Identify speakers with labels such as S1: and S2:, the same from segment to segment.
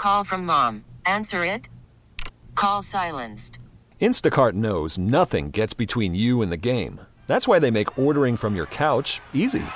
S1: call from mom. Answer it. Call silenced.
S2: Instacart knows nothing gets between you and the game. That's why they make ordering from your couch easy.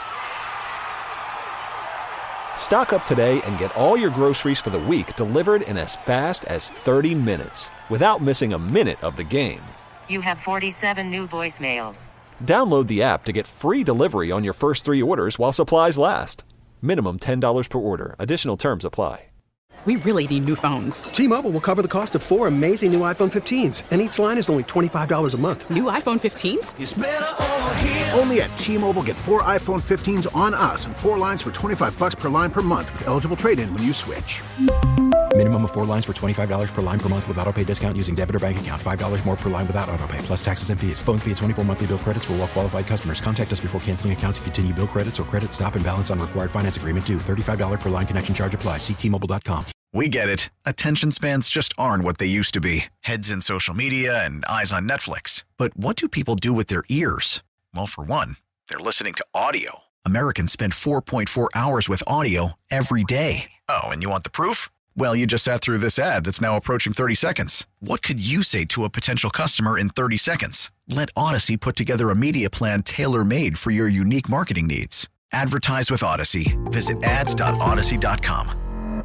S2: Stock up today and get all your groceries for the week delivered in as fast as 30 minutes without missing a minute of the game.
S1: You have 47 new voicemails.
S2: Download the app to get free delivery on your first 3 orders while supplies last. Minimum $10 per order. Additional terms apply.
S3: We really need new phones.
S4: T-Mobile will cover the cost of 4 amazing new iPhone 15s, and each line is only $25 a month.
S3: New iPhone 15s?
S5: It's better over here. Only at T-Mobile, get 4 iPhone 15s on us and 4 lines for $25 per line per month with eligible trade-in when you switch.
S6: Minimum of 4 lines for $25 per line per month with autopay discount using debit or bank account. $5 more per line without autopay, plus taxes and fees. Phone fee at 24 monthly bill credits for well-qualified customers. Contact us before canceling account to continue bill credits or credit stop and balance on required finance agreement due. $35 per line connection charge applies. See T-Mobile.com.
S7: We get it. Attention spans just aren't what they used to be. Heads in social media and eyes on Netflix. But what do people do with their ears? Well, for one, they're listening to audio. Americans spend 4.4 hours with audio every day. Oh, and you want the proof? Well, you just sat through this ad that's now approaching 30 seconds. What could you say to a potential customer in 30 seconds? Let Odyssey put together a media plan tailor-made for your unique marketing needs. Advertise with Odyssey. Visit ads.odyssey.com.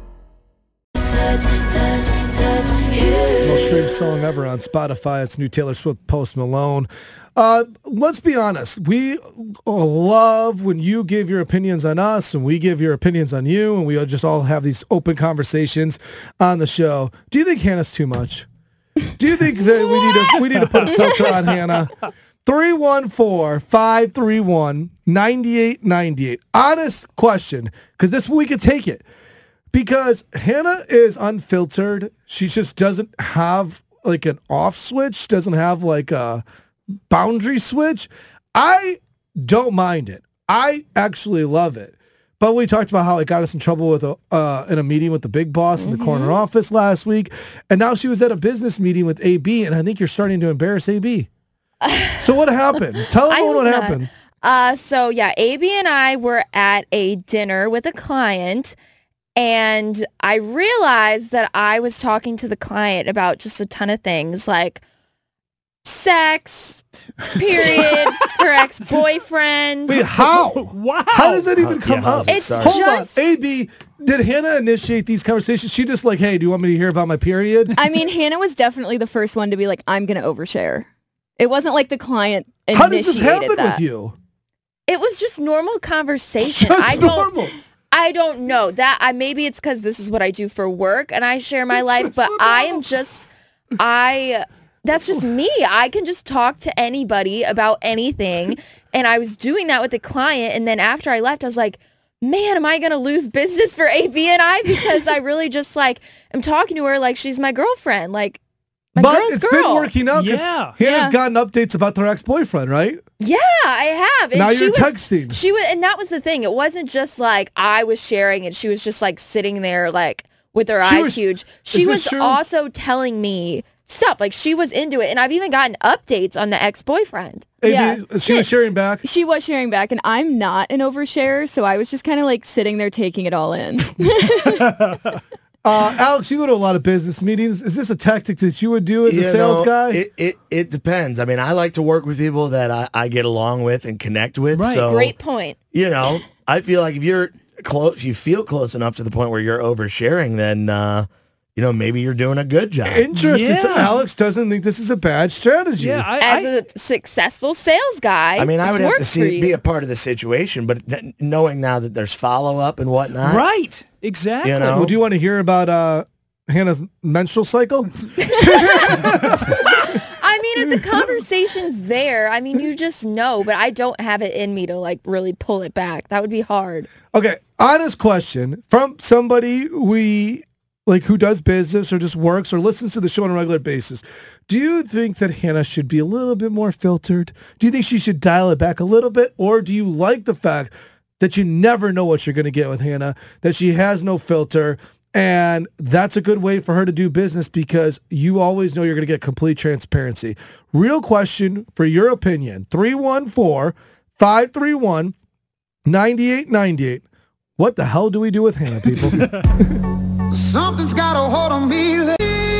S8: Most streamed song ever on Spotify. It's new Taylor Swift, Post Malone. Let's be honest. We love when you give your opinions on us and we give your opinions on you, and we just all have these open conversations on the show. Do you think Hannah's too much? Do you think that we need to put a filter on Hannah? 314-531-9898. Honest question, because this we could take it. Because Hannah is unfiltered. She just doesn't have like an off switch, doesn't have like a boundary switch. I don't mind it. I actually love it. But we talked about how it got us in trouble with in a meeting with the big boss in the corner office last week. And now she was at a business meeting with AB, and I think you're starting to embarrass AB. So what happened? Tell everyone what happened.
S9: So AB and I were at a dinner with a client, and I realized that I was talking to the client about just a ton of things like sex, period, her ex-boyfriend.
S8: Wait, how?
S10: Wow.
S8: How does that even come up? Hold on. AB, did Hannah initiate these conversations? She just like, hey, do you want me to hear about my period?
S11: I mean, Hannah was definitely the first one to be like, I'm going to overshare. It wasn't like the client initiated
S8: How does this happen
S11: that.
S8: with you?
S9: It was just normal conversation.
S8: Normal.
S9: I don't know that. Maybe it's because this is what I do for work and I share my life, but that's just me. I can just talk to anybody about anything. And I was doing that with the client. And then after I left, I was like, man, am I going to lose business for AB and I? Because I really just like, I'm talking to her like she's my girlfriend. Like,
S8: but it's been working out because Hannah's gotten updates about her ex-boyfriend, right?
S9: Yeah, I have. And
S8: now you're texting.
S9: And that was the thing. It wasn't just like I was sharing and she was just like sitting there like with her eyes huge. She was also telling me stuff. Like she was into it. And I've even gotten updates on the ex-boyfriend.
S8: She was sharing back?
S11: She was sharing back, and I'm not an oversharer, so I was just kind of like sitting there taking it all in.
S8: Alex, you go to a lot of business meetings. Is this a tactic that you would do as a sales guy?
S10: It depends. I mean, I like to work with people that I get along with and connect with.
S9: Right.
S10: So,
S9: great point.
S10: I feel like if you're close, you feel close enough to the point where you're oversharing, then maybe you're doing a good job.
S8: Interesting.
S10: Yeah.
S8: So Alex doesn't think this is a bad strategy.
S9: Yeah, as a successful sales guy,
S10: I mean, I would have to be a part of the situation, but knowing now that there's follow-up and whatnot. Right.
S8: Exactly. Well, do you want to hear about Hannah's menstrual cycle?
S9: I mean, if the conversation's there, I mean, you just know, but I don't have it in me to like really pull it back. That would be hard.
S8: Okay, honest question from somebody who does business or just works or listens to the show on a regular basis. Do you think that Hannah should be a little bit more filtered? Do you think she should dial it back a little bit? Or do you like the fact that you never know what you're going to get with Hannah, that she has no filter, and that's a good way for her to do business because you always know you're going to get complete transparency? Real question for your opinion. 314-531-9898. What the hell do we do with Hannah, people?
S12: Something's got a hold on me lately.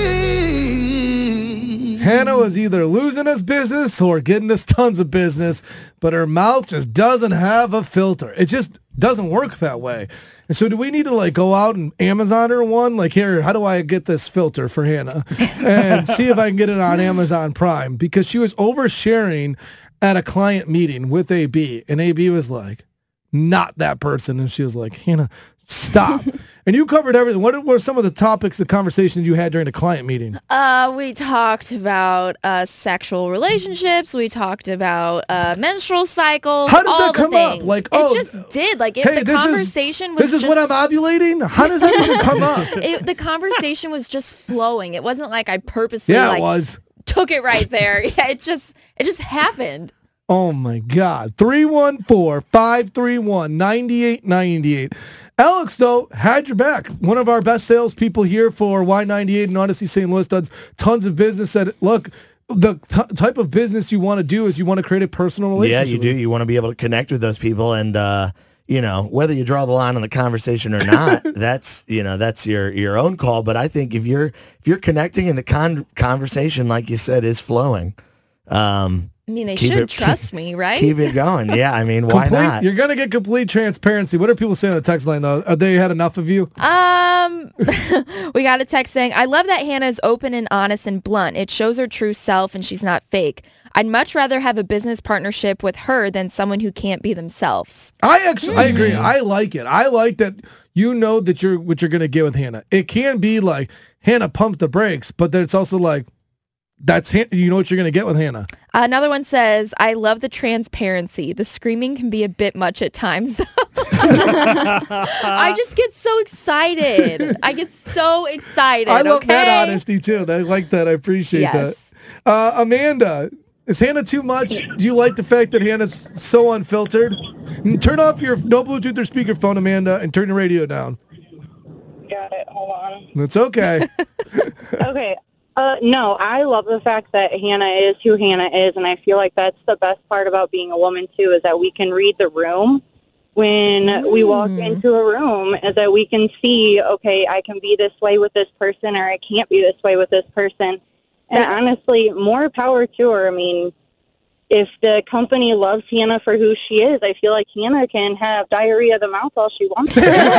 S8: Hannah was either losing us business or getting us tons of business, but her mouth just doesn't have a filter. It just doesn't work that way. And so do we need to like go out and Amazon her one? Like, here, how do I get this filter for Hannah? And see if I can get it on Amazon Prime, because she was oversharing at a client meeting with AB, and AB was like, not that person. And she was like, Hannah, stop. And you covered everything. What were some of the topics of conversations you had during the client meeting?
S9: We talked about sexual relationships. We talked about menstrual cycles.
S8: How does that come up? Like,
S9: it just did. Like, the conversation was
S8: this is when I'm ovulating? How does that even come up?
S9: The conversation was just flowing. It wasn't like I purposely
S8: it was.
S9: Took it right there. Yeah, it just happened.
S8: Oh, my God. 314-531-9898. Alex, though, had your back. One of our best salespeople here for Y98 and Odyssey St. Louis does tons of business. Said, look, the type of business you want to do is you want to create a personal relationship.
S10: Yeah, you do. You want to be able to connect with those people, and whether you draw the line on the conversation or not, that's your own call. But I think if you're connecting and the conversation, like you said, is flowing.
S9: I mean, they should trust me, right?
S10: Keep it going. Yeah, I mean, why not?
S8: You're going to get complete transparency. What are people saying on the text line, though? Are they had enough of you?
S9: We got a text saying, I love that Hannah is open and honest and blunt. It shows her true self and she's not fake. I'd much rather have a business partnership with her than someone who can't be themselves.
S8: I agree. I like it. I like that you know that what you're going to get with Hannah. It can be like, Hannah, pump the brakes, but then it's also like, you know what you're going to get with Hannah.
S9: Another one says, I love the transparency. The screaming can be a bit much at times. I just get so excited. I
S8: love that honesty, too. I like that. I appreciate that. Amanda, is Hannah too much? Do you like the fact that Hannah's so unfiltered? Turn off your no Bluetooth or speakerphone, Amanda, and turn your radio down.
S13: Got it. Hold on.
S8: It's okay.
S13: Okay. No, I love the fact that Hannah is who Hannah is, and I feel like that's the best part about being a woman, too, is that we can read the room when we walk into a room, is that we can see, okay, I can be this way with this person, or I can't be this way with this person. And honestly, more power to her. I mean, if the company loves Hannah for who she is, I feel like Hannah can have diarrhea of the mouth all she wants.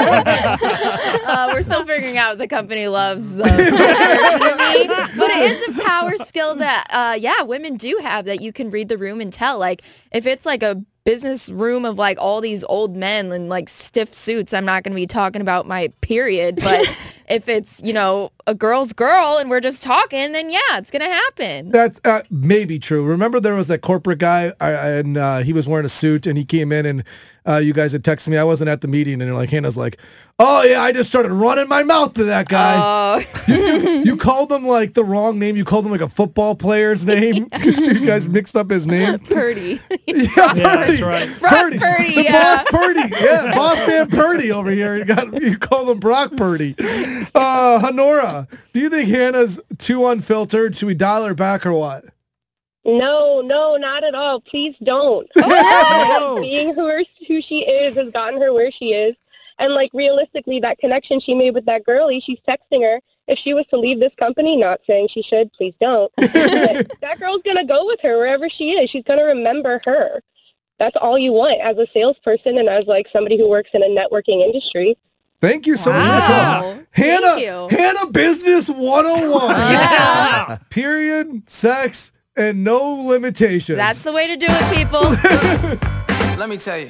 S9: We're still figuring out the company loves the version of me, but it is a power skill that, women do have, that you can read the room and tell. Like, if it's like a business room of like all these old men in like stiff suits, I'm not going to be talking about my period, but if it's, a girl's girl and we're just talking, then yeah, it's going to happen.
S8: That's maybe true. Remember there was that corporate guy and he was wearing a suit and he came in and you guys had texted me. I wasn't at the meeting and like Hannah's like, oh yeah, I just started running my mouth to that guy. You called him like the wrong name. You called him like a football player's name. So you guys mixed up his name.
S9: Purdy.
S8: Purdy.
S9: That's right.
S8: Purdy.
S9: Purdy,
S8: Boss Purdy. Yeah, boss man Purdy over here. You called him Brock Purdy. Honora, do you think Hannah's too unfiltered? Should we dial her back or what?
S14: No, not at all. Please don't. Being who she is has gotten her where she is. And, like, realistically, that connection she made with that girlie, she's texting her. If she was to leave this company, not saying she should, please don't. That girl's going to go with her wherever she is. She's going to remember her. That's all you want as a salesperson and as, like, somebody who works in a networking industry.
S8: Thank you so much for the call. Hannah Business 101.
S9: Yeah.
S8: Period, sex, and no limitations.
S9: That's the way to do it, people.
S12: Let me tell you.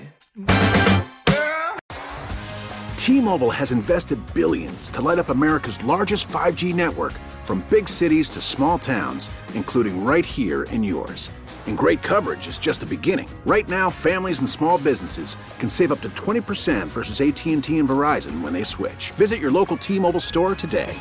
S5: T-Mobile has invested billions to light up America's largest 5G network, from big cities to small towns, including right here in yours. And great coverage is just the beginning. Right now, families and small businesses can save up to 20% versus AT&T and Verizon when they switch. Visit your local T-Mobile store today.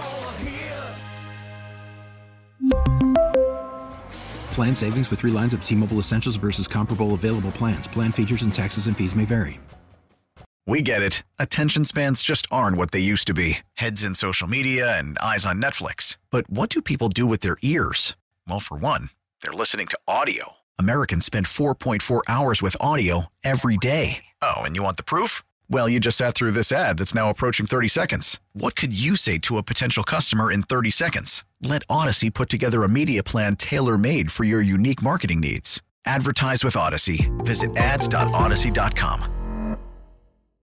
S6: Plan savings with 3 lines of T-Mobile Essentials versus comparable available plans. Plan features and taxes and fees may vary.
S7: We get it. Attention spans just aren't what they used to be. Heads in social media and eyes on Netflix. But what do people do with their ears? Well, for one, they're listening to audio. Americans spend 4.4 hours with audio every day. Oh, and you want the proof? Well, you just sat through this ad that's now approaching 30 seconds. What could you say to a potential customer in 30 seconds? Let Odyssey put together a media plan tailor-made for your unique marketing needs. Advertise with Odyssey. Visit ads.odyssey.com.